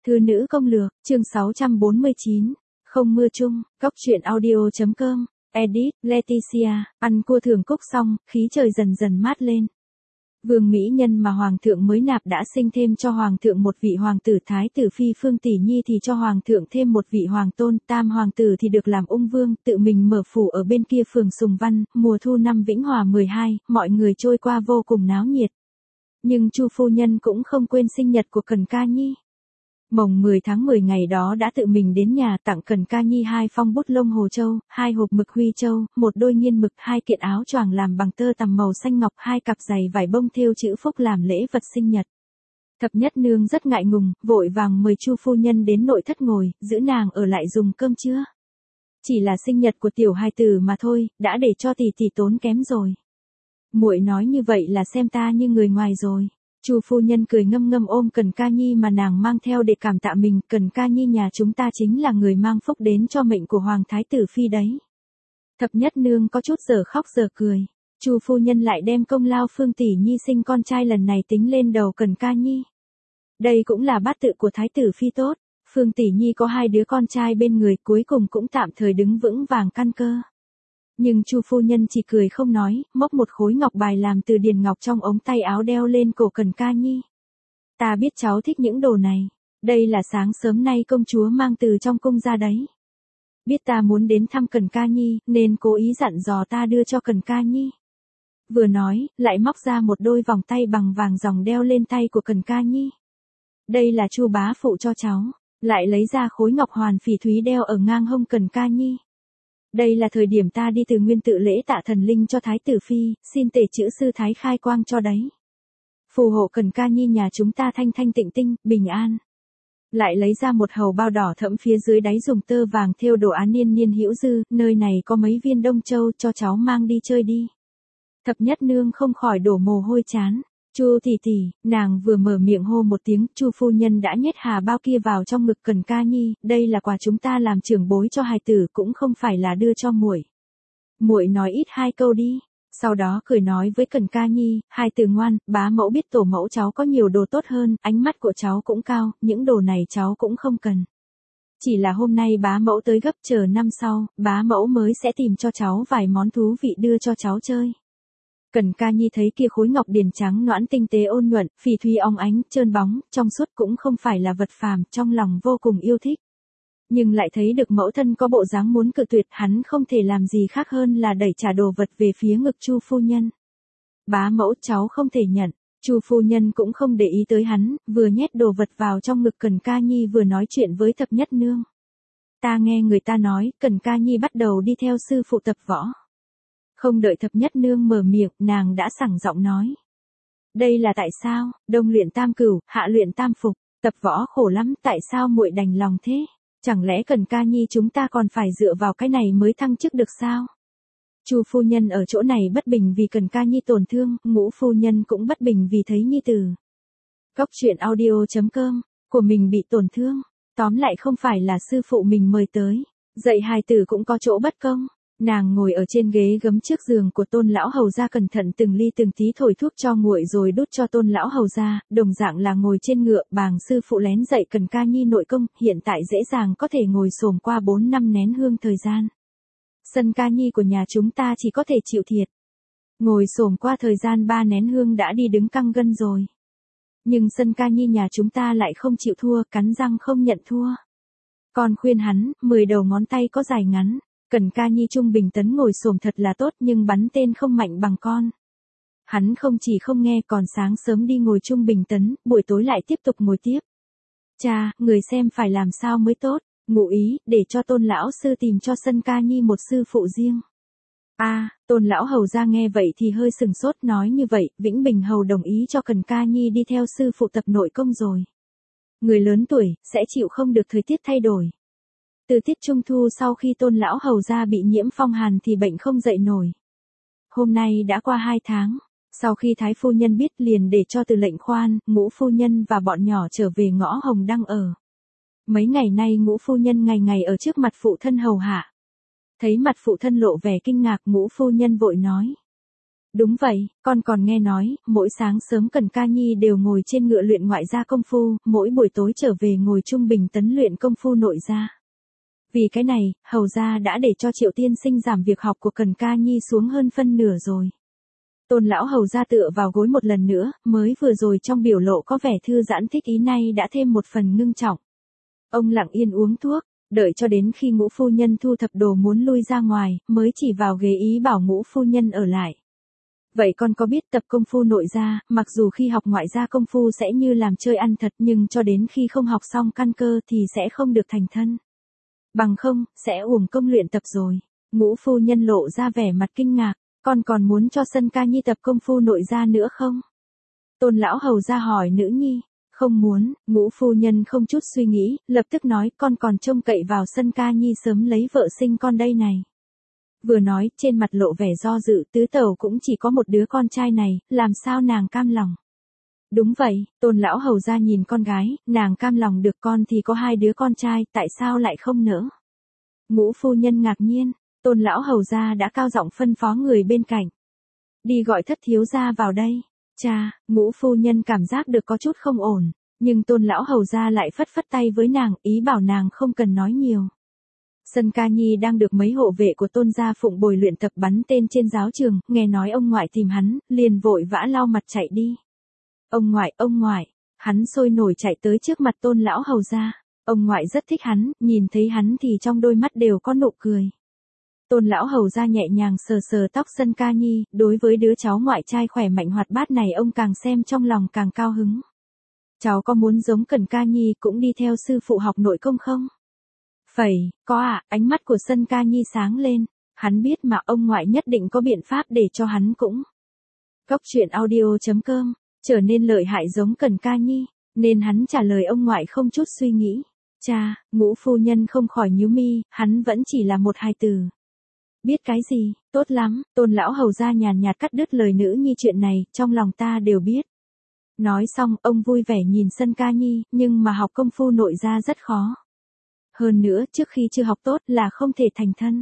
Thư nữ công lược, chương 649, không mưa chung, góc truyện audio.com, edit, Leticia, ăn cua thường cúc xong, khí trời dần dần mát lên. Vương mỹ nhân mà hoàng thượng mới nạp đã sinh thêm cho hoàng thượng một vị hoàng tử thái tử phi Phương Tỷ Nhi thì cho hoàng thượng thêm một vị hoàng tôn, tam hoàng tử thì được làm ung vương, tự mình mở phủ ở bên kia phường Sùng Văn, mùa thu năm Vĩnh Hòa 12, mọi người trôi qua vô cùng náo nhiệt. Nhưng Chu phu nhân cũng không quên sinh nhật của Cần Ca Nhi. Mồng 10 tháng 10 ngày đó đã tự mình đến nhà tặng Cần Ca Nhi 2 phong bút lông hồ châu, 2 hộp mực huy châu, 1 đôi nghiên mực, 2 kiện áo choàng làm bằng tơ tằm màu xanh ngọc, 2 cặp giày vải bông thêu chữ phúc làm lễ vật sinh nhật. Thập nhất nương rất ngại ngùng, vội vàng mời Chu phu nhân đến nội thất ngồi, giữ nàng ở lại dùng cơm trưa. Chỉ là sinh nhật của tiểu hài tử mà thôi, đã để cho tỷ tỷ tốn kém rồi. Muội nói như vậy là xem ta như người ngoài rồi. Chu phu nhân cười ngâm ngâm ôm Cần Ca Nhi mà nàng mang theo để cảm tạ mình, Cần Ca Nhi nhà chúng ta chính là người mang phúc đến cho mệnh của hoàng thái tử phi đấy. Thập nhất nương có chút giờ khóc giờ cười. Chu phu nhân lại đem công lao Phương Tỷ Nhi sinh con trai lần này tính lên đầu Cần Ca Nhi. Đây cũng là bát tự của thái tử phi tốt, Phương Tỷ Nhi có 2 đứa con trai bên người, cuối cùng cũng tạm thời đứng vững vàng căn cơ. Nhưng Chu phu nhân chỉ cười không nói, móc một khối ngọc bài làm từ điền ngọc trong ống tay áo đeo lên cổ Cần Ca Nhi. Ta biết cháu thích những đồ này, đây là sáng sớm nay công chúa mang từ trong cung ra đấy. Biết ta muốn đến thăm Cần Ca Nhi, nên cố ý dặn dò ta đưa cho Cần Ca Nhi. Vừa nói, lại móc ra một đôi vòng tay bằng vàng ròng đeo lên tay của Cần Ca Nhi. Đây là Chu bá phụ cho cháu, lại lấy ra khối ngọc hoàn phỉ thúy đeo ở ngang hông Cần Ca Nhi. Đây là thời điểm ta đi từ nguyên tự lễ tạ thần linh cho thái tử phi, xin tể chữ sư thái khai quang cho đấy. Phù hộ Cần Ca Nhi nhà chúng ta thanh thanh tịnh tinh, bình an. Lại lấy ra một hầu bao đỏ thẫm phía dưới đáy dùng tơ vàng thêu đồ án niên niên hữu dư, nơi này có mấy viên đông châu cho cháu mang đi chơi đi. Thập nhất nương không khỏi đổ mồ hôi chán. Chu tỷ tỷ, nàng vừa mở miệng hô một tiếng, Chu phu nhân đã nhét hà bao kia vào trong ngực Cần Ca Nhi, đây là quà chúng ta làm trưởng bối cho hài tử, cũng không phải là đưa cho muội. Muội nói ít 2 câu đi. Sau đó cười nói với Cần Ca Nhi, hài tử ngoan, bá mẫu biết tổ mẫu cháu có nhiều đồ tốt hơn, ánh mắt của cháu cũng cao, những đồ này cháu cũng không cần. Chỉ là hôm nay bá mẫu tới gấp, chờ năm sau, bá mẫu mới sẽ tìm cho cháu vài món thú vị đưa cho cháu chơi. Cần Ca Nhi thấy kia khối ngọc điền trắng nõn tinh tế ôn nhuận, phỉ thúy óng ánh, trơn bóng, trong suốt cũng không phải là vật phàm, trong lòng vô cùng yêu thích. Nhưng lại thấy được mẫu thân có bộ dáng muốn cự tuyệt, hắn không thể làm gì khác hơn là đẩy trả đồ vật về phía ngực Chu phu nhân. Bá mẫu, cháu không thể nhận. Chu phu nhân cũng không để ý tới hắn, vừa nhét đồ vật vào trong ngực Cần Ca Nhi vừa nói chuyện với thập nhất nương. Ta nghe người ta nói, Cần Ca Nhi bắt đầu đi theo sư phụ tập võ. Không đợi thập nhất nương mở miệng, nàng đã sảng giọng nói. Đây là tại sao, đông luyện tam cửu, hạ luyện tam phục, tập võ khổ lắm, tại sao muội đành lòng thế? Chẳng lẽ Cần Ca Nhi chúng ta còn phải dựa vào cái này mới thăng chức được sao? Chu phu nhân ở chỗ này bất bình vì Cần Ca Nhi tổn thương, Ngũ phu nhân cũng bất bình vì thấy nhi tử. Góc truyện audio.com, của mình bị tổn thương, tóm lại không phải là sư phụ mình mời tới, dạy hài tử cũng có chỗ bất công. Nàng ngồi ở trên ghế gấm trước giường của Tôn lão hầu gia, cẩn thận từng ly từng tí thổi thuốc cho nguội rồi đút cho Tôn lão hầu gia, đồng dạng là ngồi trên ngựa, bàng sư phụ lén dạy Cần Ca Nhi nội công, hiện tại dễ dàng có thể ngồi xổm qua 4 năm nén hương thời gian. Sân Ca Nhi của nhà chúng ta chỉ có thể chịu thiệt. Ngồi xổm qua thời gian 3 nén hương đã đi đứng căng gân rồi. Nhưng sân Ca Nhi nhà chúng ta lại không chịu thua, cắn răng không nhận thua. Con khuyên hắn, 10 đầu ngón tay có dài ngắn. Cần Ca Nhi trung bình tấn ngồi xổm thật là tốt, nhưng bắn tên không mạnh bằng con. Hắn không chỉ không nghe, còn sáng sớm đi ngồi trung bình tấn, buổi tối lại tiếp tục ngồi tiếp. Cha, người xem phải làm sao mới tốt, ngụ ý, để cho Tôn lão sư tìm cho sân Ca Nhi một sư phụ riêng. Tôn lão hầu ra nghe vậy thì hơi sừng sốt, nói như vậy, Vĩnh Bình hầu đồng ý cho Cần Ca Nhi đi theo sư phụ tập nội công rồi. Người lớn tuổi, sẽ chịu không được thời tiết thay đổi. Từ tiết trung thu sau khi Tôn lão hầu gia bị nhiễm phong hàn thì bệnh không dậy nổi. Hôm nay đã qua 2 tháng, sau khi thái phu nhân biết liền để cho Từ lệnh khoan, Ngũ phu nhân và bọn nhỏ trở về ngõ Hồng Đăng ở. Mấy ngày nay Ngũ phu nhân ngày ngày ở trước mặt phụ thân hầu hạ. Thấy mặt phụ thân lộ vẻ kinh ngạc, Ngũ phu nhân vội nói. Đúng vậy, con còn nghe nói, mỗi sáng sớm Cần Ca Nhi đều ngồi trên ngựa luyện ngoại gia công phu, mỗi buổi tối trở về ngồi trung bình tấn luyện công phu nội gia. Vì cái này, Hầu gia đã để cho Triệu tiên sinh giảm việc học của Cần Ca Nhi xuống hơn phân nửa rồi. Tôn lão Hầu gia tựa vào gối một lần nữa, mới vừa rồi trong biểu lộ có vẻ thư giãn thích ý nay đã thêm một phần ngưng trọng. Ông lặng yên uống thuốc, đợi cho đến khi Ngũ phu nhân thu thập đồ muốn lui ra ngoài, mới chỉ vào ghế ý bảo Ngũ phu nhân ở lại. Vậy con có biết tập công phu nội gia, mặc dù khi học ngoại gia công phu sẽ như làm chơi ăn thật nhưng cho đến khi không học xong căn cơ thì sẽ không được thành thân. Bằng không, sẽ uổng công luyện tập rồi. Ngũ phu nhân lộ ra vẻ mặt kinh ngạc, con còn muốn cho Sân Ca Nhi tập công phu nội gia nữa không? Tôn lão Hầu gia hỏi nữ nhi. Không muốn, Ngũ phu nhân không chút suy nghĩ, lập tức nói con còn trông cậy vào Sân Ca Nhi sớm lấy vợ sinh con đây này. Vừa nói, trên mặt lộ vẻ do dự, tứ tẩu cũng chỉ có một đứa con trai này, làm sao nàng cam lòng. Đúng vậy, Tôn lão Hầu gia nhìn con gái, nàng cam lòng được con thì có hai đứa con trai, tại sao lại không nỡ? Ngũ phu nhân ngạc nhiên, Tôn lão Hầu gia đã cao giọng phân phó người bên cạnh. Đi gọi Thất thiếu gia vào đây. Cha, Ngũ phu nhân cảm giác được có chút không ổn, nhưng Tôn lão Hầu gia lại phất phất tay với nàng, ý bảo nàng không cần nói nhiều. Sân Ca Nhi đang được mấy hộ vệ của Tôn gia phụng bồi luyện tập bắn tên trên giáo trường, nghe nói ông ngoại tìm hắn, liền vội vã lau mặt chạy đi. Ông ngoại, hắn sôi nổi chạy tới trước mặt Tôn lão Hầu gia. Ông ngoại rất thích hắn, nhìn thấy hắn thì trong đôi mắt đều có nụ cười. Tôn lão Hầu gia nhẹ nhàng sờ sờ tóc Sân Ca Nhi, đối với đứa cháu ngoại trai khỏe mạnh hoạt bát này ông càng xem trong lòng càng cao hứng. Cháu có muốn giống Cần Ca Nhi cũng đi theo sư phụ học nội công không? Có ạ, ánh mắt của Sân Ca Nhi sáng lên, hắn biết mà ông ngoại nhất định có biện pháp để cho hắn cũng. Cóc truyện audio.com, trở nên lợi hại giống Cần Ca Nhi, nên hắn trả lời ông ngoại không chút suy nghĩ. Cha, Ngũ phu nhân không khỏi nhíu mi, hắn vẫn chỉ là một hài tử. Biết cái gì, tốt lắm, Tôn lão Hầu gia nhàn nhạt cắt đứt lời nữ nhi chuyện này, trong lòng ta đều biết. Nói xong, ông vui vẻ nhìn Sân Ca Nhi, nhưng mà học công phu nội gia rất khó. Hơn nữa, trước khi chưa học tốt là không thể thành thân.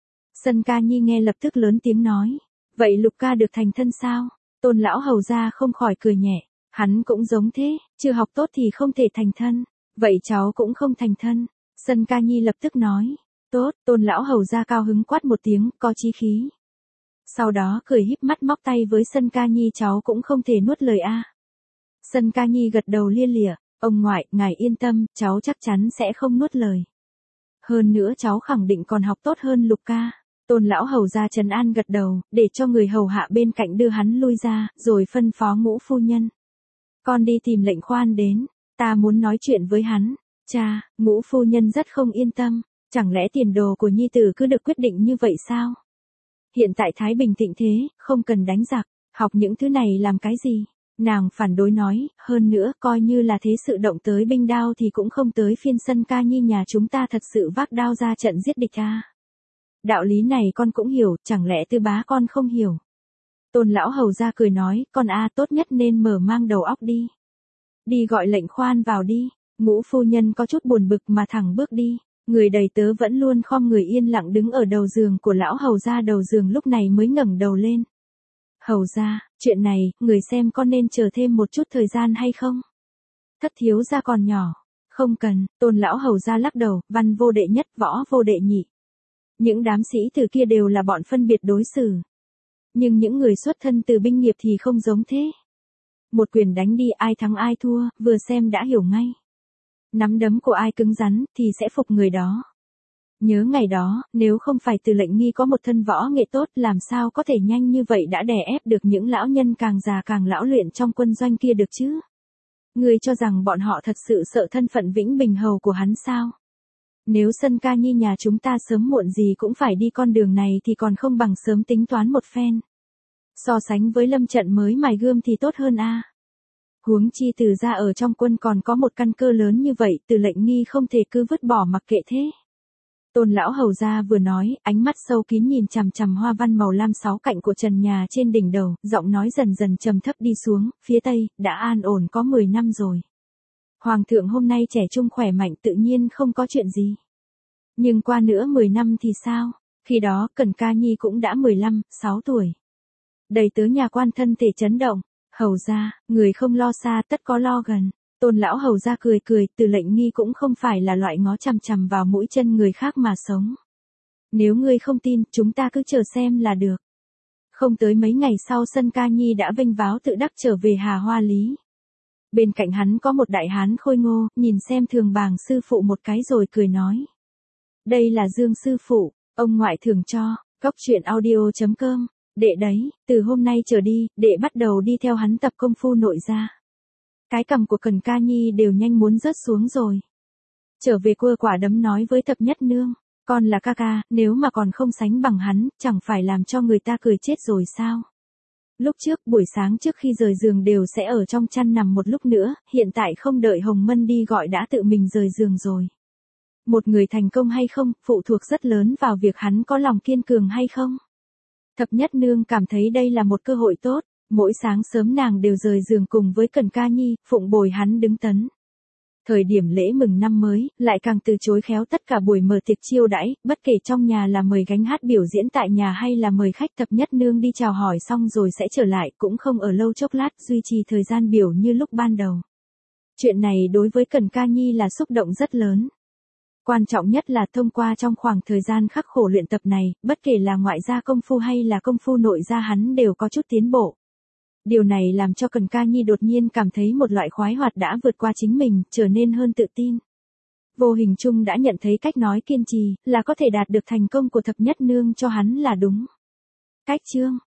Sân Ca Nhi nghe lập tức lớn tiếng nói. Vậy Lục ca được thành thân sao? Tôn lão Hầu gia không khỏi cười nhẹ. Hắn cũng giống thế, chưa học tốt thì không thể thành thân. Vậy cháu cũng không thành thân. Sân Ca Nhi lập tức nói. Tốt, Tôn lão Hầu gia cao hứng quát một tiếng, có chí khí. Sau đó cười híp mắt móc tay với Sân Ca Nhi, cháu cũng không thể nuốt lời a. Sân Ca Nhi gật đầu lia lịa. Ông ngoại, ngài yên tâm, cháu chắc chắn sẽ không nuốt lời. Hơn nữa cháu khẳng định còn học tốt hơn Lục ca. Tôn lão Hầu gia trấn an gật đầu, để cho người hầu hạ bên cạnh đưa hắn lui ra, rồi phân phó Ngũ phu nhân. Con đi tìm lệnh khoan đến, ta muốn nói chuyện với hắn. Cha, Ngũ phu nhân rất không yên tâm, chẳng lẽ tiền đồ của nhi tử cứ được quyết định như vậy sao? Hiện tại Thái Bình thịnh thế, không cần đánh giặc, học những thứ này làm cái gì? Nàng phản đối nói, hơn nữa coi như là thế sự động tới binh đao thì cũng không tới phiên Sân Ca Nhi nhà chúng ta thật sự vác đao ra trận giết địch à. Đạo lý này con cũng hiểu, chẳng lẽ Tư bá con không hiểu. Tôn lão Hầu gia cười nói, con tốt nhất nên mở mang đầu óc đi. Đi gọi lệnh khoan vào đi. Ngũ phu nhân có chút buồn bực mà thẳng bước đi. Người đầy tớ vẫn luôn khom người yên lặng đứng ở đầu giường của lão Hầu gia, đầu giường lúc này mới ngẩng đầu lên. Hầu gia, chuyện này, người xem có nên chờ thêm một chút thời gian hay không? Thất thiếu gia còn nhỏ. Không cần, Tôn lão Hầu gia lắc đầu, văn vô đệ nhất, võ vô đệ nhị. Những đám sĩ tử kia đều là bọn phân biệt đối xử. Nhưng những người xuất thân từ binh nghiệp thì không giống thế. Một quyền đánh đi ai thắng ai thua, vừa xem đã hiểu ngay. Nắm đấm của ai cứng rắn, thì sẽ phục người đó. Nhớ ngày đó, nếu không phải Từ Lệnh Nghi có một thân võ nghệ tốt, làm sao có thể nhanh như vậy đã đè ép được những lão nhân càng già càng lão luyện trong quân doanh kia được chứ? Ngươi cho rằng bọn họ thật sự sợ thân phận Vĩnh Bình hầu của hắn sao? Nếu Sân Ca Nhi nhà chúng ta sớm muộn gì cũng phải đi con đường này thì còn không bằng sớm tính toán một phen. So sánh với lâm trận mới mài gươm thì tốt hơn a. Huống chi Từ gia ở trong quân còn có một căn cơ lớn như vậy, Từ Lệnh Nghi không thể cứ vứt bỏ mặc kệ thế. Tôn lão Hầu gia vừa nói, ánh mắt sâu kín nhìn chằm chằm hoa văn màu lam sáu cạnh của trần nhà trên đỉnh đầu, giọng nói dần dần trầm thấp đi xuống, phía tây, đã an ổn có 10 năm rồi. Hoàng thượng hôm nay trẻ trung khỏe mạnh tự nhiên không có chuyện gì. Nhưng qua nữa 10 năm thì sao? Khi đó Cần Ca Nhi cũng đã 15, 6 tuổi. Đầy tớ nhà quan thân thể chấn động. Hầu gia, người không lo xa tất có lo gần. Tôn lão hầu gia cười cười, Từ Lệnh Nghi cũng không phải là loại ngó chằm chằm vào mũi chân người khác mà sống. Nếu ngươi không tin, chúng ta cứ chờ xem là được. Không tới mấy ngày sau Sân Ca Nhi đã vênh váo tự đắc trở về Hà Hoa Lý. Bên cạnh hắn có một đại hán khôi ngô, nhìn xem Thường Bàng sư phụ một cái rồi cười nói. Đây là Dương sư phụ, ông ngoại thường cho, Cóc truyện audio.com, đệ đấy, từ hôm nay trở đi, đệ bắt đầu đi theo hắn tập công phu nội gia. Cái cằm của Cần Ca Nhi đều nhanh muốn rớt xuống rồi. Trở về quơ quả đấm nói với Thập Nhất Nương, con là ca ca, nếu mà còn không sánh bằng hắn, chẳng phải làm cho người ta cười chết rồi sao? Lúc trước, buổi sáng trước khi rời giường đều sẽ ở trong chăn nằm một lúc nữa, hiện tại không đợi Hồng Mân đi gọi đã tự mình rời giường rồi. Một người thành công hay không, phụ thuộc rất lớn vào việc hắn có lòng kiên cường hay không. Thập Nhất Nương cảm thấy đây là một cơ hội tốt, mỗi sáng sớm nàng đều rời giường cùng với Cần Ca Nhi, phụng bồi hắn đứng tấn. Thời điểm lễ mừng năm mới, lại càng từ chối khéo tất cả buổi mở tiệc chiêu đãi, bất kể trong nhà là mời gánh hát biểu diễn tại nhà hay là mời khách. Thập Nhất Nương đi chào hỏi xong rồi sẽ trở lại, cũng không ở lâu chốc lát, duy trì thời gian biểu như lúc ban đầu. Chuyện này đối với Cần Ca Nhi là xúc động rất lớn. Quan trọng nhất là thông qua trong khoảng thời gian khắc khổ luyện tập này, bất kể là ngoại gia công phu hay là công phu nội gia hắn đều có chút tiến bộ. Điều này làm cho Cần Ca Nhi đột nhiên cảm thấy một loại khoái hoạt đã vượt qua chính mình, trở nên hơn tự tin. Vô hình chung đã nhận thấy cách nói kiên trì, là có thể đạt được thành công của Thập Nhất Nương cho hắn là đúng. Cách chương